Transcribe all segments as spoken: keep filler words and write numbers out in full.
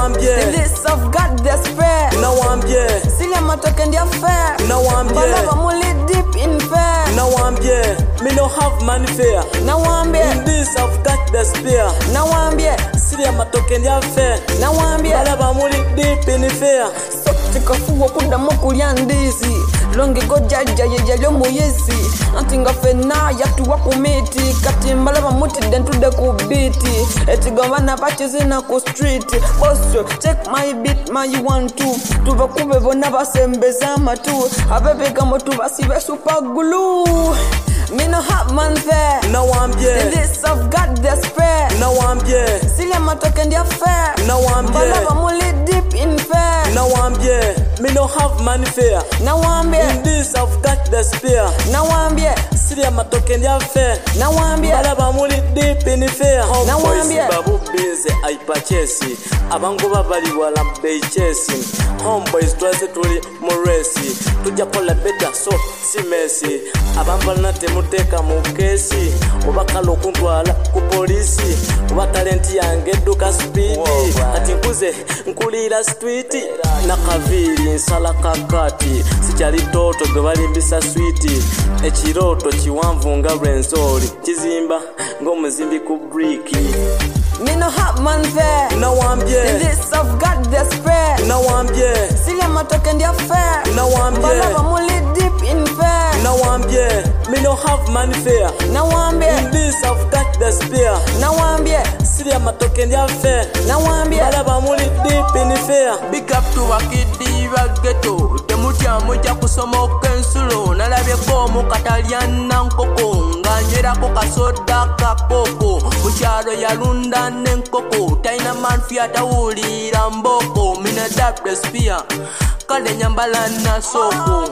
Nawambie this I've got the spare. Nawambie Sile matoke ndia fair. Nawambie Balaba muli deep in fair. Nawambie me no have money fair. Nawambie in this I've got the spare. Nawambie Sile matoke ndia fair. Nawambie balaba muli deep in fair. Sote kafuwa kuda mokulya ndizi. Longe goja jaye jayo moyezi. Antinga fena ya tuwa kumiti. Kati mbalaba muti dentu de kubiti. Eti govana pachizi na ku street. Bosso check my beat my you want to. Tuva kube bona basembeza matu. Abebe kamo tuva sive super glue. Me no have man fair. Nawambie this I've got the spare. Nawambie Sile matoke ndia fair. Nawambie balaba muli deep in fair. Nawambie me no have money fair. Nawambie in this I've got the spare. Nawambie Sile matoke ndia fair. Nawambie balaba muli deep in fair. Nawambie babu bize aipachesi. Abangu babali wala beichesi. Homeboys twaze tuli moresi. Tuja kola beta so si mesi. Abambala nate muteka mukesi. Obakalo kuntwala ku polisi. Oba talenti yange duka speed. Kati nkuze nkulira street. Nakaviri nsala kakati. Sichali toto gwe balimbisa sweet. Echiroto chiwanvu nga renzori. Kizimba ng'omuzimbi ku brick. Me no have man fair. Nawambie this I've got the spare. Nawambie Sile matoke ndia fair. Nawambie balaba muli deep in fair. Nawambie me no have money fair. Nawambie in this I've got the spare. Nawambie Sile matoke ndia fair. Nawambie balaba muli deep in fair. Big up to Wakidi Rageto. Temutya moja kusomoka ensulo. Nalabye ko mukatalyana nkoko. Nganjera ko kasoda kakoko. Mukyalo yalunda nenkoko. Taina man fiata ulira mboko. Mina dapre spear. Kale nyambala na soko.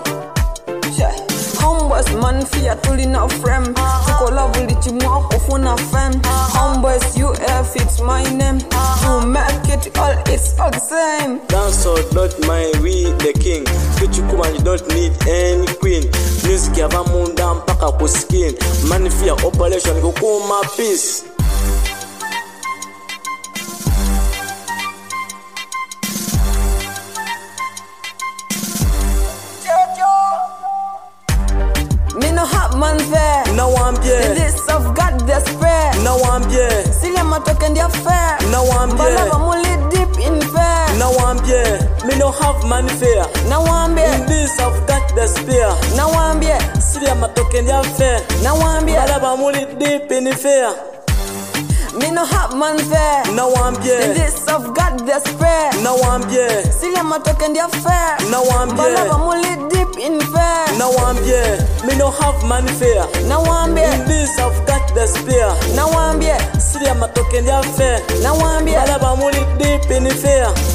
Homeboys man fear tuli na frame. Tuko love lichi mwako funa fame. Homeboys U F it's my name. You make it all it's all the same. Dance or not my we the king. Kichukuma you don't need any queen. Music ya bamunda mpaka ku skin. Money fear operation kukuma peace. Me no have man fair. Nawambie this I've got the spare. Nawambie Sile matoke ndia fair. Nawambie balaba muli deep in fair. Nawambie me no have money fair. Nawambie in this I've got the spare. Nawambie Sile matoke ndia fair. Nawambie balaba muli deep in fair. me no have man fair. Nawambie this I've got the spare. Nawambie Sile matoke ndia fair. Nawambie balaba muli deep in fair. Nawambie me no have money fair. Nawambie in this I've got the spare. Nawambie Sile matoke ndia fair. Nawambie balaba muli deep in fair.